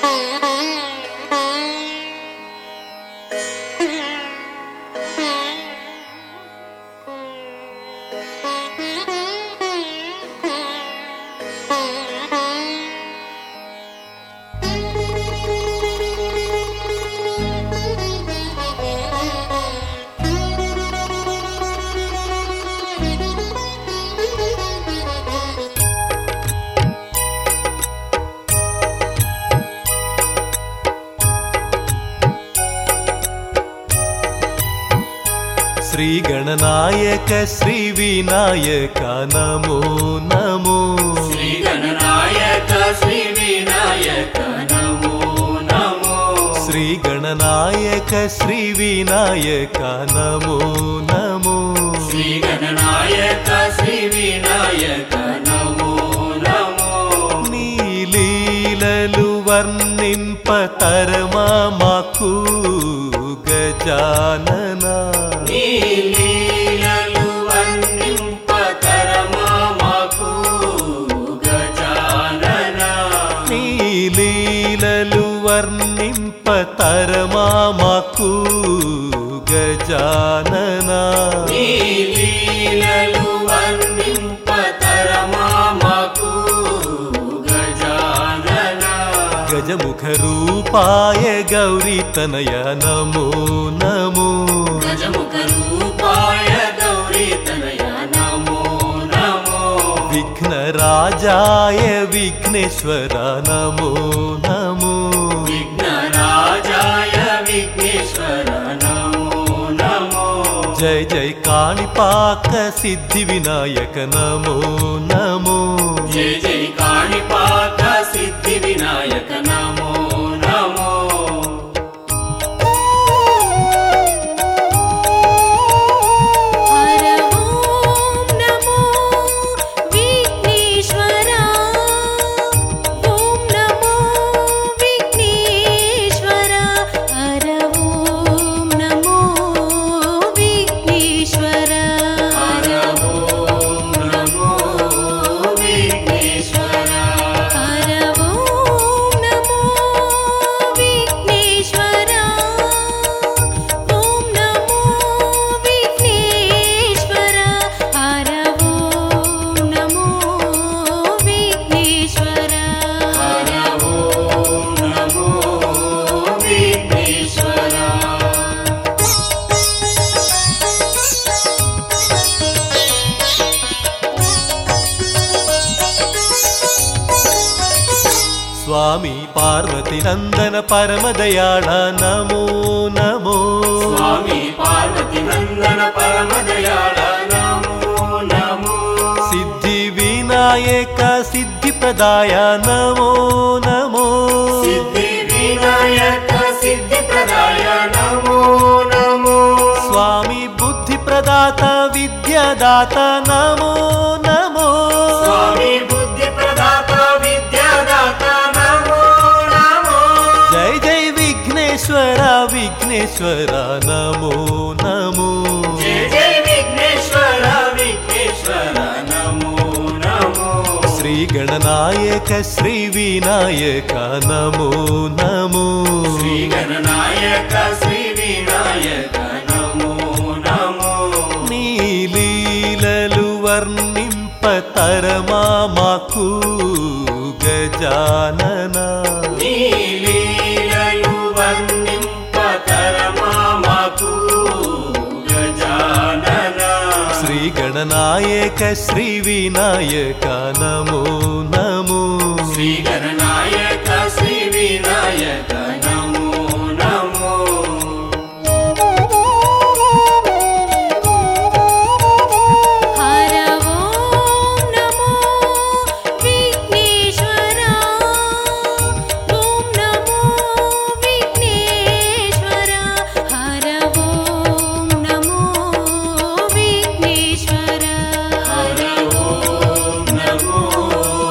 శ్రీ గణనాయక శ్రీ వినాయక నమో నమో శ్రీ గణనాయక శ్రీ వినాయక నమో నమో శ్రీ గణనాయక శ్రీ వినాయక నమో నమో శ్రీ గణనాయక శ్రీ వినాయక నమో నమో నీ లీలలు వర్ణింపతరమా మాకు గజాననా నీ లీలలు వర్ణింపతరమా మాకు గజాననా నీ లీలలు వర్ణింపతరమా మాకు గజాననా నీ లీలలు వర్ణింపతరమా మాకు గజాననా గజముఖ రూపాయ గౌరీ తనయ నమో నమో గజముఖ రూపాయ గౌరీ తనయ నమో నమో విఘ్నరాజాయ విఘ్నేశ్వర నమో నమో విఘ్నరాజాయ విఘ్నేశ్వర నమో నమో జయ జయ కాణిపాక సిద్ధి వినాయక నమో నమో జయ జయ కాణిపాక సిద్ధి వినాయక నమో నమో హర ఓం నమో విఘ్నేశ్వర ఓం నమో విఘ్నేశ్వర హర ఓం నమో విఘ్నేశ్వర హర ఓం నమో విఘ్నేశ్వర హర ఓం నమో విఘ్నేశ్వర ఓం నమో విఘ్నేశ్వర హర ఓం నమో విఘ్నేశ్వర హర ఓం నమో విఘ్నేశ్వర స్వామి పార్వతి నందన పరమదయాళ నమో నమో స్వామి పార్వతి నందన పరమదయాళ నమో నమో సిద్ధి వినాయక సిద్ధి ప్రదాయ నమో నమో సిద్ధి వినాయక సిద్ధి ప్రదాయ నమో నమో స్వామి బుద్ధి ప్రదాత విద్యాదాత నమో నమో స్వామి బుద్ధి ప్రదాత విద్యాదాత నమో నమో జై జై విఘ్నేశ్వర విఘ్నేశ్వర నమో నమో జయ జయ విఘ్నేశ్వర విఘ్నేశ్వర నమో నమో శ్రీ గణనాయక శ్రీ వినాయక నమో నమో శ్రీ గణనాయక శ్రీ వినాయక నమో నమో నీ లీలలు వర్ణింపతరమా మాకు గజాననా నీ లీలలు వర్ణింపతరమా మాకు గజాననా శ్రీ గణనాయక శ్రీ వినాయక నమో నమో శ్రీ గణనాయక శ్రీ వినాయక నమో నమో హర ఓం నమో విఘ్నేశ్వర ఓం నమో విఘ్నేశ్వర హర ఓం నమో విఘ్నేశ్వర హర ఓం నమో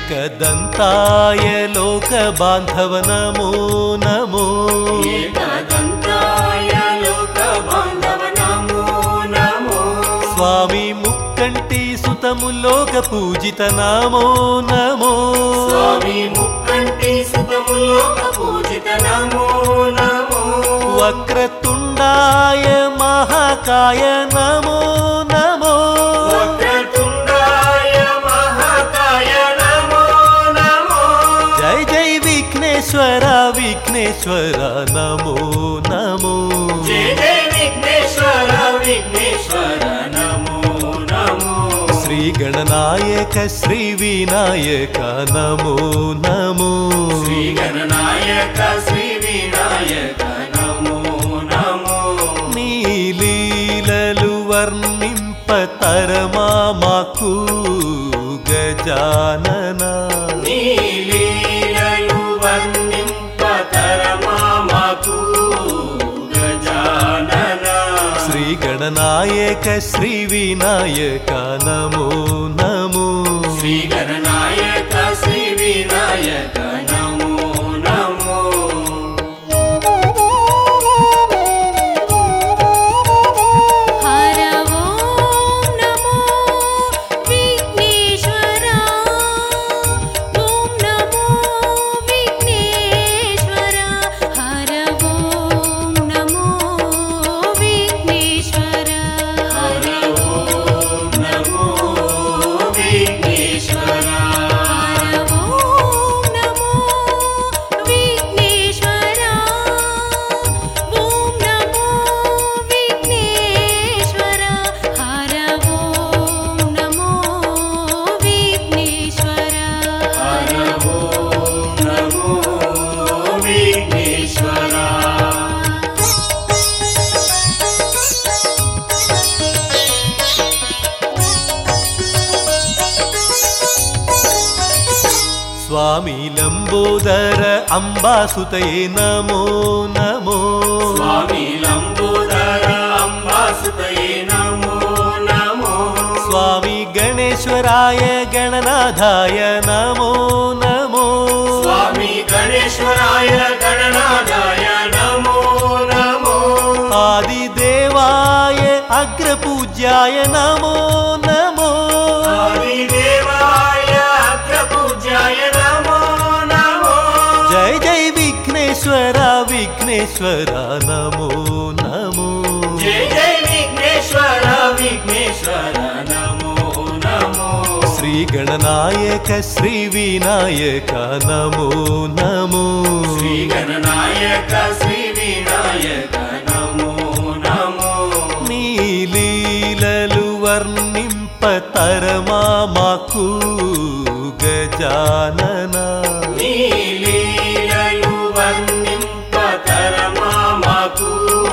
एकदन्ताय लोकबान्धव नमो नमो एकदन्ताय लोकबान्धव नमो नमो स्वामी मुक्कण्टी सुतमु लोकपूजित नमो नमो स्वामी मुक्कण्टी सुतमु लोकपूजित नमो नमो वक्रतुण्डाय महाकाय नमो नमो वक्रतुण्डाय महाकाय नमो नमो जय जय विघ्नेश्वर विघ्नेश्वर नमो नमो जय जय विघ्नेश्वर विघ्नेश्वर नमो नमो श्री गणनायक श्री विनायक नमो नमो श्री गणनायक श्री विनायक नमो नमो नीलीललु वर्णिंपतरमा माकु गजानन नीलीललु वर्णिंपतरमा माकु गजानन श्री गणनायक श्री विनायक नमो नमो श्री गणनायक श्री विनायक नमो नमो हर ओम नमो विघ्नेश्वर ओम नमो विघ्नेश्वर हर ओम नमो विघ्नेश्वर हर ओम नमो विघ्नेश्वर हर ओम नमो विघ्नेश्वर ओम नमो विघ्नेश्वर हर ओम नमो विघ्नेश्वर हर ओम नमो विघ्नेश्वर स्वामी लंबोदर अंबासुतये नमो नमो स्वामी लंबोदर अंबासुतये नमो नमो स्वामी गणेश्वराय गणनाथाय नमो नमो स्वामी गणेश्वराय गणनाथाय नमो नमो आदिदेवाय अग्रपूज्याय नमो नमो आदिदेवाय अग्रपूज्याय नमो नमो जय जय विघ्नेश्वर विघ्नेश्वर नमो नमो जय जय विघ्नेश्वर विघ्नेश्वर नमो नमो श्री गणनायक श्री विनायक नमो नमो श्री गणनायक श्री विनायक नमो नमो नीलीललु वर्णिंपतरमा माकु गजानन नीलीललु वर्णिंपतरमा माकु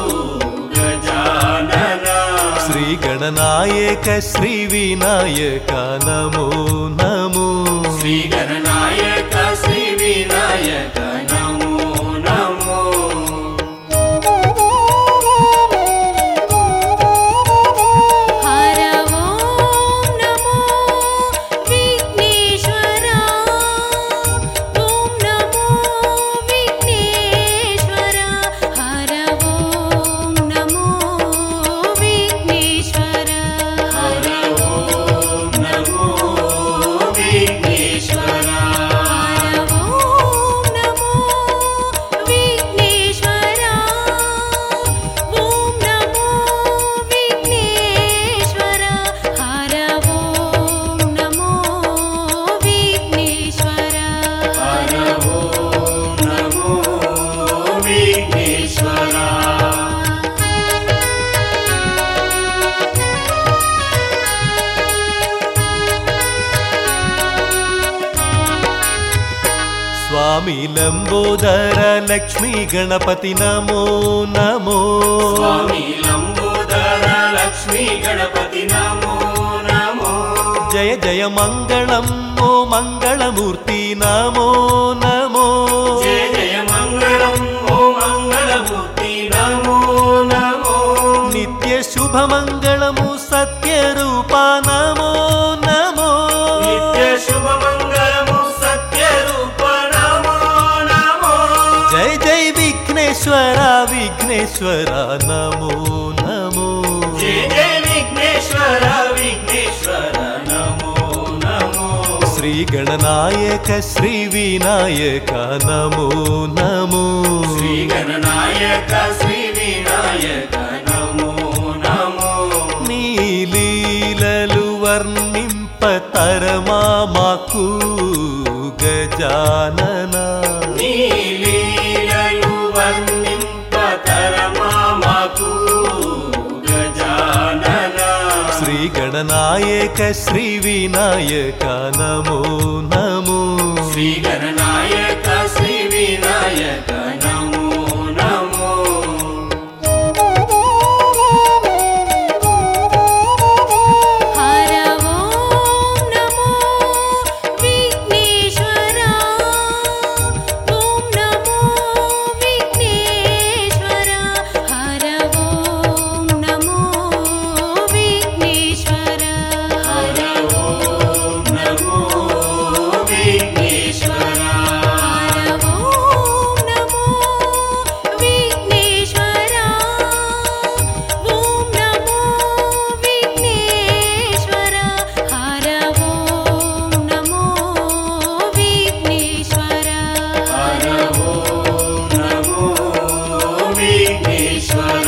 गजानन श्री गणनायक श्री विनायक नमो नमो श्री गणनायक श्री विनायक नमो नमो हर ओम नमो विघ्नेश्वर ओम नमो विघ्नेश्वर हर ओम नमो विघ्नेश्वर हर ओम नमो विघ्नेश्वर हर ओम नमो विघ्नेश्वर ओम नमो विघ्नेश्वर हर ओम नमो विघ्नेश्वर हर ओम नमो विघ्नेश्वर स्वामी लंबोदर लक्ष्मी गणपति नमो नमो स्वामी लंबोदर लक्ष्मी गणपति नमो नमो जय जय मंगलम ओ मंगलमूर्ति नमो नमो जय जय मंगलम ओ मंगलमूर्ति नमो नमो नित्य शुभ मंगलमु सत्य रूपा नमो नमो नित्य शुभ मंगलमु విఘ్నేశ్వర నమో నమో జయ జయ విఘ్నేశ్వర విఘ్నేశ్వర నమో నమో శ్రీ గణనాయక శ్రీ వినాయక నమో నమో శ్రీ గణనాయక శ్రీ వినాయక నమో నమో నీ లీలలు వర్ణింపతరమా మాకు గజానన నీ లీలలు వర్ణింపతరమా మాకు గజానన శ్రీ గణనాయక శ్రీ వినాయక నమో నమో శ్రీ గణనాయక శ్రీ వినాయక నమో నమో హర ఓం నమో విఘ్నేశ్వర ఓం నమో విఘ్నేశ్వర హర ఓం నమో విఘ్నేశ్వర హర ఓం నమో విఘ్నేశ్వర హర ఓం నమో విఘ్నేశ్వర ఓం నమో విఘ్నేశ్వర హర ఓం నమో విఘ్నేశ్వర హర ఓం నమో విఘ్నేశ్వర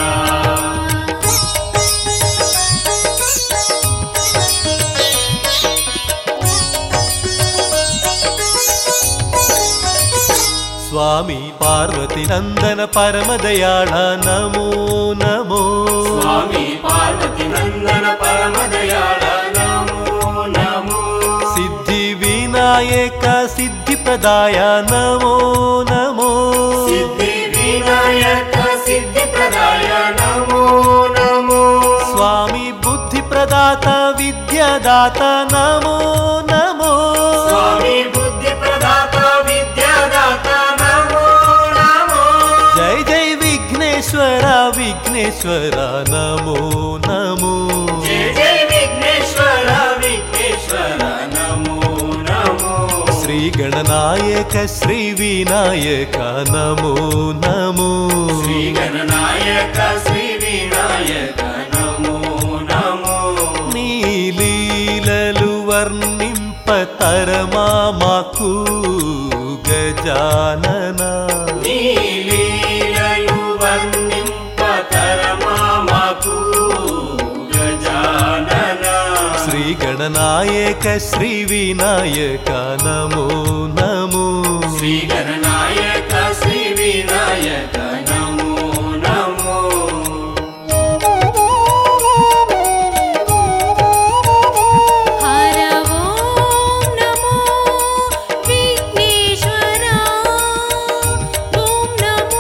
స్వామి పార్వతి నందన పరమదయాళ నమో నమో స్వామి పార్వతి నందన పరమదయాళ నమో నమో సిద్ధి వినాయక సిద్ధి ప్రదాయ నమో నమో సిద్ధి వినాయక సిద్ధి ప్రదాయ నమో నమో స్వామి బుద్ధి ప్రదాత విద్యాదాత నమో నమో స్వామి బుద్ధి ప్రదాత విద్యాదాత నమో నమో జై జై విఘ్నేశ్వర విఘ్నేశ్వర నమో నమో జయ జయ విఘ్నేశ్వర విఘ్నేశ్వర నమో నమో శ్రీ గణనాయక శ్రీ వినాయక నమో నమో శ్రీ గణనాయక శ్రీ వినాయక నమో నమో నీ లీలలు వర్ణింపతరమా మాకు గజానన నీ లీలలు వర్ణింపతరమా మాకు గజానన శ్రీ గణనాయక శ్రీ వినాయక నమో నమో శ్రీ గణనాయక శ్రీ వినాయక నమో నమో హర ఓం నమో విఘ్నేశ్వర ఓం నమో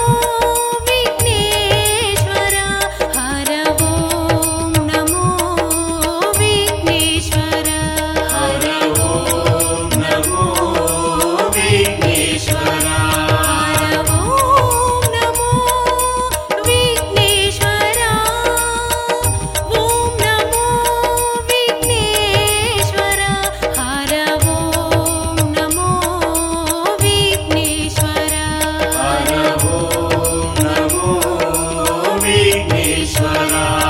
విఘ్నేశ్వర హర ఓం నమో విఘ్నేశ్వర హర ఓం నమో విఘ్నేశ్వర హర ఓం నమో విఘ్నేశ్వర ఓం నమో విఘ్నేశ్వర హర ఓం నమో విఘ్నేశ్వర హర ఓం నమో విఘ్నేశ్వర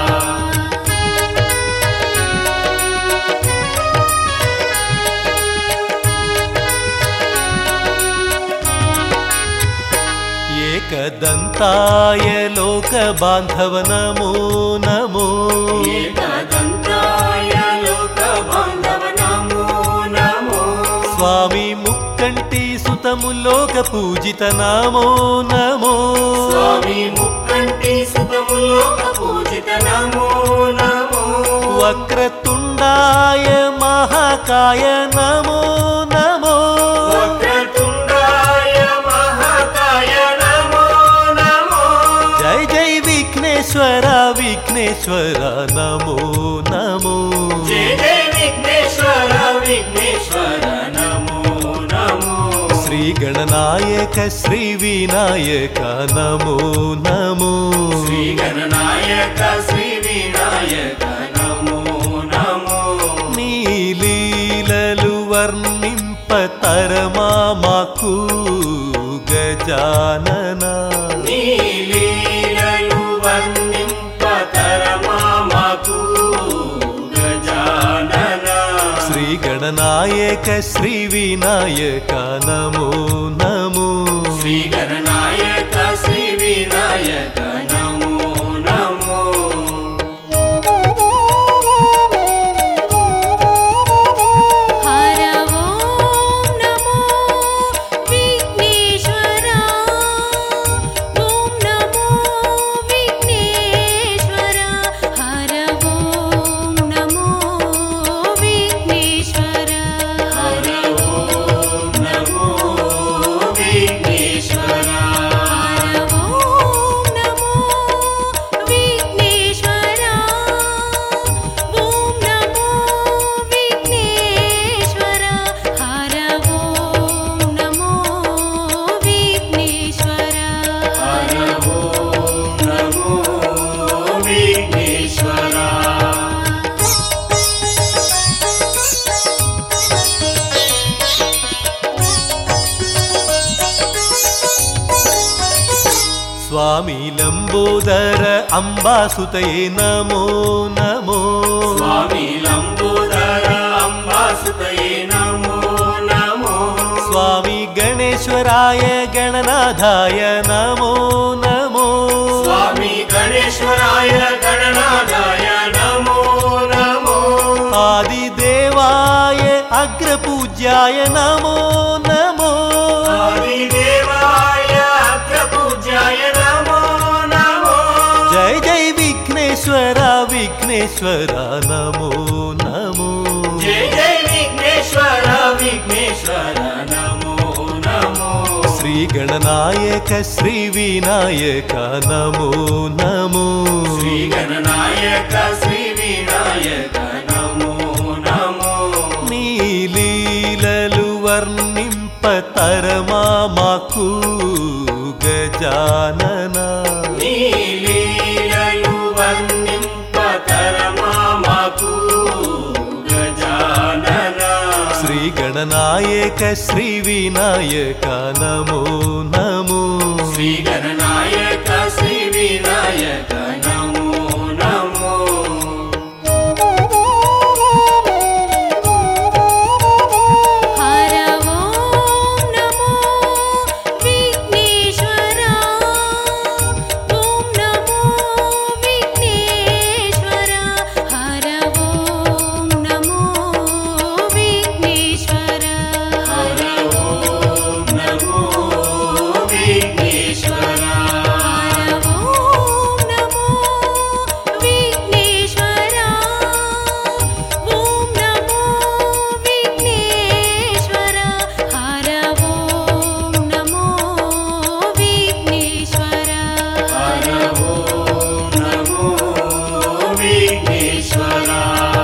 ఏకదంతాయ లోక బాంధవ నమో నమో ఏకదంతాయ లోక బాంధవ నమో నమో స్వామి ముక్కంటి సుతము లోక పూజిత నమో నమో స్వామి ముక్కంటి సుతము లోక పూజిత నమో నమో వక్రతుండాయ మహాకాయ నమో నమో వక్రతుండాయ మహాకాయ నమో నమో జై జై విఘ్నేశ్వర విఘ్నేశ్వర నమో నమో జయ జయ విఘ్నేశ్వర విఘ్నేశ్వర నమో నమో శ్రీ గణనాయక శ్రీ వినాయక నమో నమో శ్రీ గణనాయక శ్రీ వినాయక నమో నమో నీ లీలలు వర్ణింపతరమా మాకు గజానన నీ లీలలు श्रीगणनायक श्रीविनायक नमो नमो श्रीगणनायक श्रीविनायक नमो नमो हर ओम नमो विघ्नेश्वरा ओम नमो विघ्नेश्वरा हर ओम नमो विघ्नेश्वरा हर ओम नमो विघ्नेश्वरा हर ओम नमो विघ्नेश्वरा ओम नमो विघ्नेश्वरा हर ओम नमो विघ्नेश्वरा हर ओम नमो विघ्नेश्वरा स्वामी लंबोदर अंबासुतये नमो नमो स्वामी लंबोदर अंबासुतये नमो नमो स्वामी गणेश्वराय गणनाथाय नमो नमो स्वामी गणेश्वराय गणनाथाय नमो नमो आदिदेवाय अग्रपूज्याय नमो नमो आदिदेवाय अग्रपूज्याय नमो नमो जय जय विघ्नेश्वरा विघ्नेश्वरा नमो नमो जय जय विघ्नेश्वर विघ्नेश्वर नमो नमो श्रीगणनायक श्रीविनायक नमो नमो श्रीगणनायक श्रीविनायक नमो नमो नीलीललु वर्णिंपतरमा माकु गजानन नीलीलयु वर्णिंपतरमामकु गजानन श्रीगणनायक श्रीविनायक नमो नमो श्रीगणनायक श्रीविनायक नमो नमो हर ओम नमो विघ्नेश्वरा ओम नमो विघ्नेश्वरा हर ओम नमो विघ्नेश्वरा हर ओम नमो विघ्नेश्वरा हर ओम नमो विघ्नेश्वरा ओम नमो विघ्नेश्वरा हर ओम नमो विघ्नेश्वरा हर ओम नमो विघ्नेश्वरा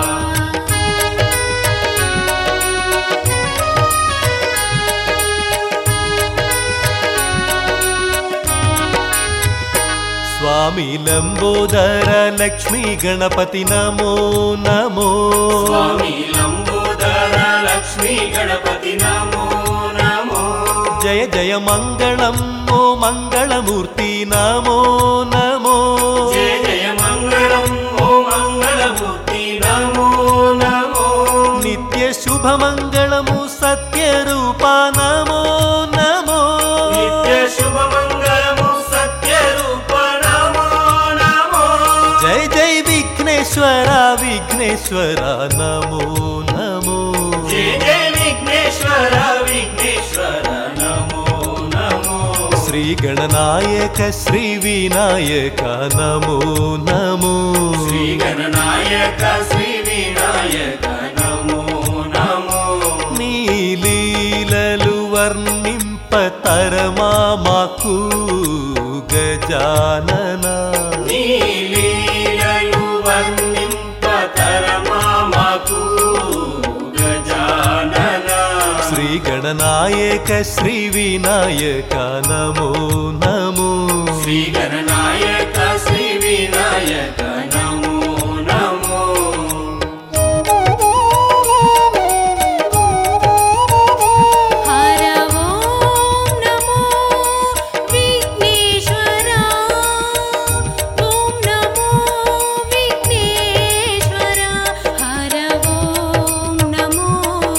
स्वामी लंबोदर लक्ष्मी गणपति नमो नमो स्वामी लंबोदर लक्ष्मी गणपति नमो नमो जय जय मंगलम ओ मंगलमूर्ति नमो नमो जय जय मंगलम ओ मंगलमूर्ति नमो नमो नित्य शुभ मंगलमु सत्य रूपा नमो नमो नित्य शुभ मंगलमु सत्य रूप नमो नमो जय जय विघ्नेश्वरा विघ्नेश्वरा नमो नमो जय जय विघ्नेश्वर विघ्नेश्वर नमो नमो श्रीगणनायक श्रीविनायक नमो नमो श्रीगणनायक श्रीविनायक नमो नमो नीलीललु वर्णिंपतरमा माकु गजानन नीलीलयु वर्णिंपतरमामकु गजानन श्रीगणनायक श्रीविनायक नमो नमो श्रीगणनायक श्रीविनायक नमो नमो हर ओम नमो विघ्नेश्वरा ओम नमो विघ्नेश्वरा हर ओम नमो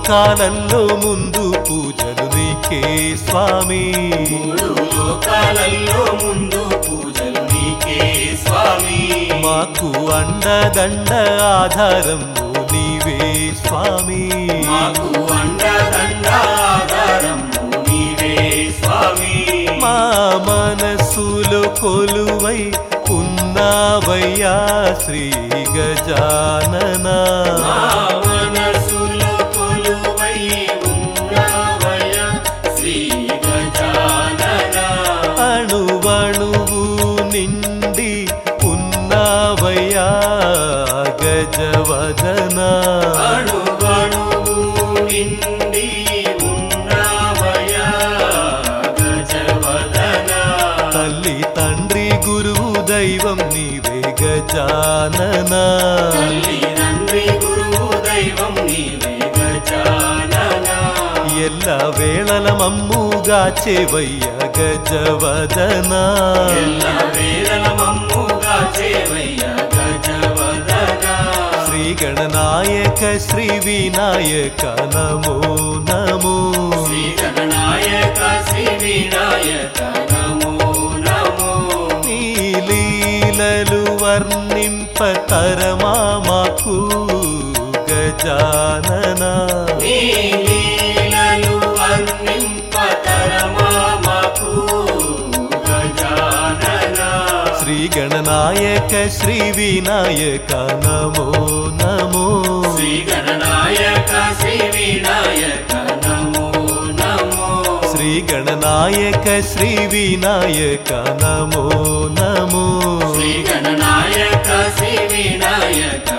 లోకాలలో ముందు పూజలు నీకే స్వామి మూడు లోకాలలో ముందు పూజలు నీకే స్వామి మాకు అండదండ ఆధారము నీవే స్వామి మాకు అండదండ ఆధారము నీవే స్వామి మా మనసులో కొలువై ఉన్నావయ్యా శ్రీ గజానన మా మనసులో కొలువై ఉన్నావయ్యా శ్రీ గజానన అణువణువు నిండి ఉన్నావయ్యా గజవదన అణువణువు నిండి ఉన్నావయ్యా గజవదన తల్లి తండ్రి గురువు దైవం నీవే గజానన తల్లి తండ్రి గురువు దైవం నీవే గజానన ఎల్ల వేళల మమ్ముగా చెవయ్య గజవదన ఎల్ల వేళల మమ్ముగా చేవయ్య గజవదన శ్రీ గణనాయక శ్రీ వినాయక నమో నమో శ్రీ గణనాయక శ్రీ వినాయక నమో నమో నీ లీలలు వర్ణింపతరమా మాకు గజానన నీ లీలలు వర్ణింపతరమా మాకు గజానన శ్రీ గణనాయక శ్రీ వినాయక నమో నమో శ్రీ గణనాయక శ్రీ వినాయక నమో నమో శ్రీ గణనాయక శ్రీ వినాయక నమో నమో శ్రీ గణనాయక శ్రీ వినాయక